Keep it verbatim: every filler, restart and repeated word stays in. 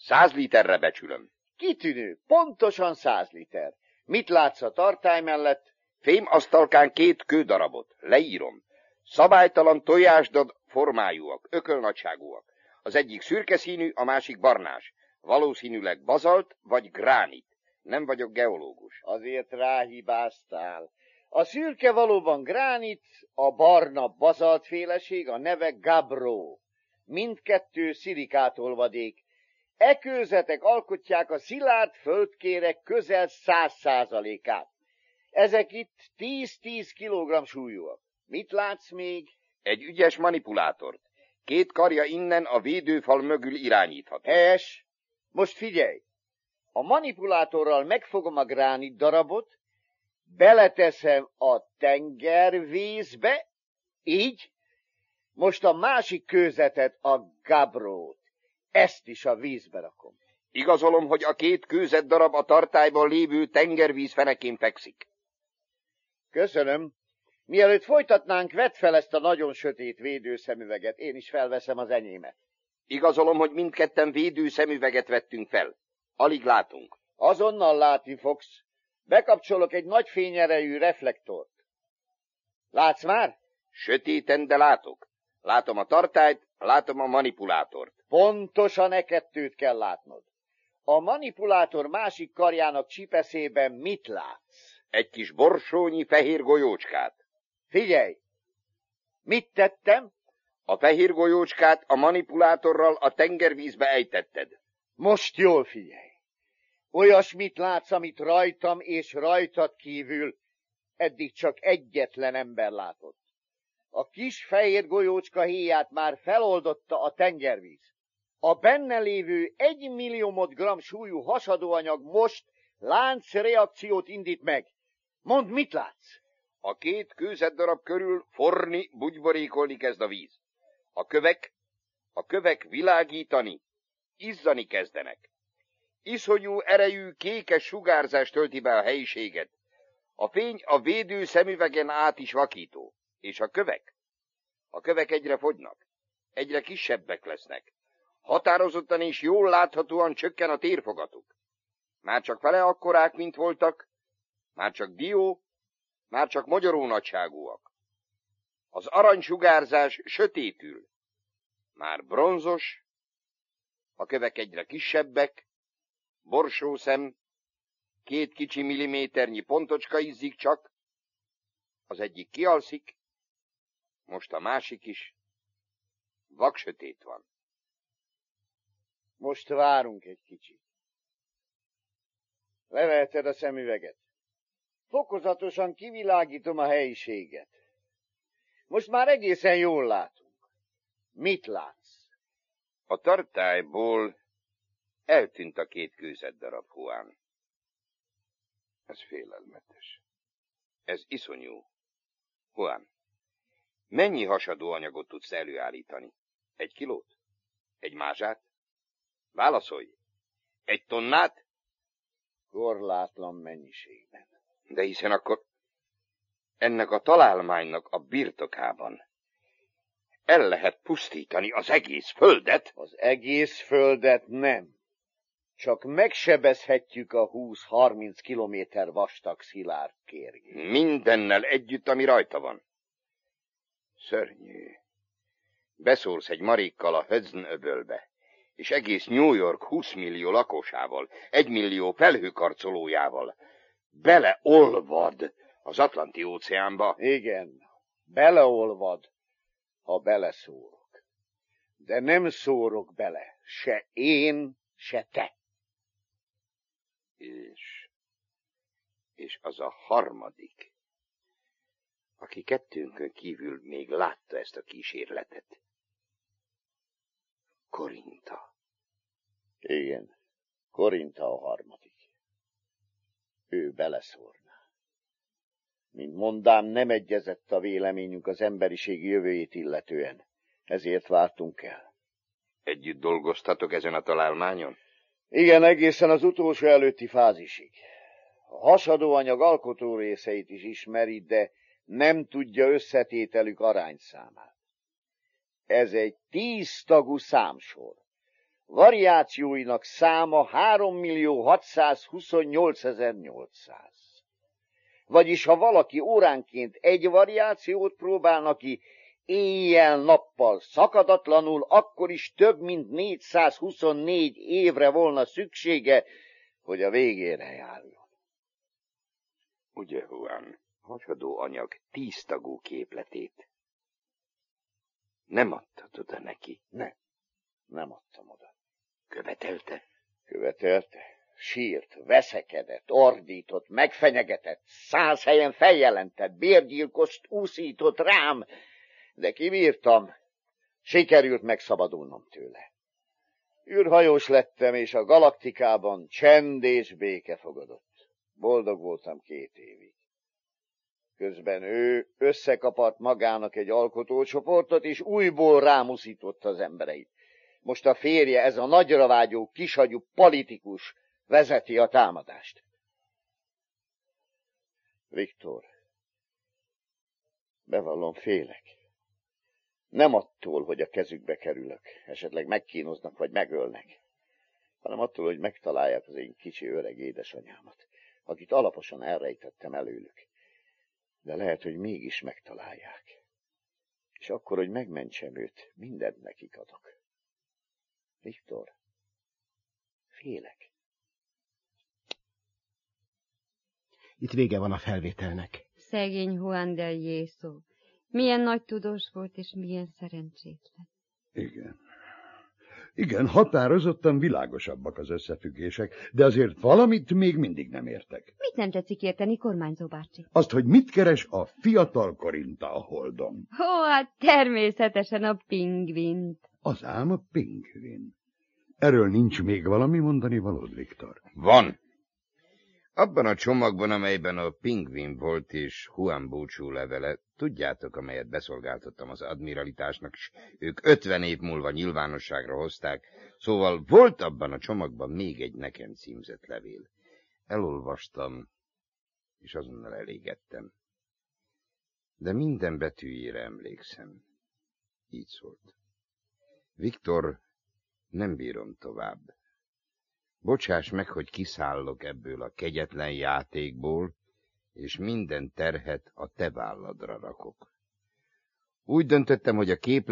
Száz literre becsülöm. Kitűnő, pontosan száz liter. Mit látsz a tartály mellett? Fém asztalkán két kődarabot. Leírom. Szabálytalan tojásdad formájúak, ökölnagyságúak. Az egyik szürke színű, a másik barnás. Valószínűleg bazalt vagy gránit. Nem vagyok geológus. Azért ráhibáztál. A szürke valóban gránit, a barna bazaltféleség, a neve gabbro. Mindkettő szilikátolvadék. E kőzetek alkotják a szilárd földkérek közel száz százalékát. Ezek itt tíz-tíz kilogramm súlyúak. Mit látsz még? Egy ügyes manipulátort. Két karja innen a védőfal mögül irányítható. Helyes. Most figyelj. A manipulátorral megfogom a gránit darabot, beleteszem a tengervízbe, így. Most a másik kőzetet, a gabbrót. Ezt is a vízbe rakom. Igazolom, hogy a két kőzet darab a tartályban lévő tengervíz fenekén fekszik. Köszönöm. Mielőtt folytatnánk, vedd fel ezt a nagyon sötét védőszemüveget. Én is felveszem az enyémet. Igazolom, hogy mindketten védőszemüveget vettünk fel. Alig látunk. Azonnal látni fogsz. Bekapcsolok egy nagy fényerejű reflektort. Látsz már? Sötéten, de látok. Látom a tartályt, látom a manipulátort. Pontosan e kettőt kell látnod. A manipulátor másik karjának csipeszében mit látsz? Egy kis borsónyi fehér golyócskát. Figyelj! Mit tettem? A fehér golyócskát a manipulátorral a tengervízbe ejtetted. Most jól figyelj! Olyasmit látsz, amit rajtam és rajtad kívül eddig csak egyetlen ember látott. A kis fehér golyócska héját már feloldotta a tengervíz. A benne lévő egy milliómod gramm súlyú hasadóanyag most láncreakciót indít meg. Mondd, mit látsz? A két kőzetdarab körül forni, bugyborékolni kezd a víz. A kövek, a kövek világítani, izzani kezdenek. Iszonyú erejű kékes sugárzás tölti be a helyiséget. A fény a védő szemüvegen át is vakító. És a kövek? A kövek egyre fogynak. Egyre kisebbek lesznek. Határozottan és jól láthatóan csökken a térfogatuk. Már csak fele akkorák, mint voltak, már csak dió, már csak magyaró nagyságúak. Az aranysugárzás sötétül, már bronzos, a kövek egyre kisebbek, borsószem, két kicsi milliméternyi pontocska izzik csak, az egyik kialszik, most a másik is, vaksötét van. Most várunk egy kicsit. Leveheted a szemüveget. Fokozatosan kivilágítom a helyiséget. Most már egészen jól látunk. Mit látsz? A tartályból eltűnt a két kőzetdarab, Juan. Ez félelmetes. Ez iszonyú. Juan, mennyi hasadó anyagot tudsz előállítani? Egy kilót? Egy mázsát? Válaszolj! Egy tonnát? Korlátlan mennyiségben. De hiszen akkor ennek a találmánynak a birtokában el lehet pusztítani az egész földet? Az egész földet nem. Csak megsebezhetjük a húsz-harminc kilométer vastag szilárd kérgét. Mindennel együtt, ami rajta van. Szörnyű. Beszórsz egy marékkal a Hudson-öbölbe, és egész New York húsz millió lakosával, egy millió felhőkarcolójával beleolvad az Atlanti-óceánba. Igen, beleolvad, ha beleszórok. De nem szórok bele, se én, se te. És, és az a harmadik, aki kettőnkön kívül még látta ezt a kísérletet. Korinta. Igen, Korinta a harmadik. Ő beleszórná. Mint mondám, nem egyezett a véleményünk az emberiség jövőjét illetően. Ezért vártunk el. Együtt dolgoztatok ezen a találmányon? Igen, egészen az utolsó előtti fázisig. A hasadóanyag alkotó részeit is ismeri, de nem tudja összetételük arányszámát. Ez egy tíztagú számsor. Variációinak száma hárommillió hatszázhuszonnyolcezer-nyolcszáz. Vagyis ha valaki óránként egy variációt próbálna ki, éjjel-nappal szakadatlanul, akkor is több mint négyszázhuszonnégy évre volna szüksége, hogy a végére járjon. Ugye, Juan, hasadó anyag tíztagú képletét nem adtad oda neki? Nem, nem adtam oda. Követelte? Követelte. Sírt, veszekedett, ordított, megfenyegetett, száz helyen feljelentett, bérgyilkost úszított rám, de kibírtam, sikerült megszabadulnom tőle. Űrhajós lettem, és a galaktikában csend és béke fogadott. Boldog voltam két évig. Közben ő összekapart magának egy alkotócsoportot, és újból rámuszította az embereit. Most a férje, ez a nagyra vágyó, kisagyú politikus vezeti a támadást. Viktor, bevallom, félek. Nem attól, hogy a kezükbe kerülök, esetleg megkínoznak vagy megölnek, hanem attól, hogy megtalálják az én kicsi öreg édesanyámat, akit alaposan elrejtettem előlük. De lehet, hogy mégis megtalálják. És akkor, hogy megmentsem őt, mindent nekik adok. Viktor, félek. Itt vége van a felvételnek. Szegény Juan del Yeso. Milyen nagy tudós volt, és milyen szerencsétlen. Igen. Igen, határozottan világosabbak az összefüggések, de azért valamit még mindig nem értek. Mit nem tetszik érteni, kormányzó bácsi? Azt, hogy mit keres a fiatal Korinta a Holdon. Ó, hát természetesen a pingvint. Az ám a pingvin. Erről nincs még valami mondani valód, Viktor? Van. Abban a csomagban, amelyben a pingvin volt és Juan búcsú levele, tudjátok, amelyet beszolgáltattam az admiralitásnak, és ők ötven év múlva nyilvánosságra hozták, szóval volt abban a csomagban még egy nekem címzett levél. Elolvastam, és azonnal elégettem. De minden betűjére emlékszem. Így szólt. Viktor, nem bírom tovább. Bocsáss meg, hogy kiszállok ebből a kegyetlen játékból, és minden terhet a te válladra rakok. Úgy döntöttem, hogy a kép